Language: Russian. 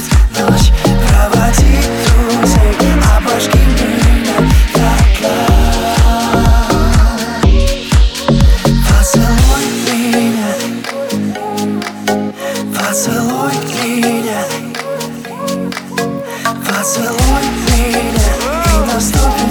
опять ночь проводить друзей, обожги меня дотла. Поцелуй меня, поцелуй меня, поцелуй меня, и наступит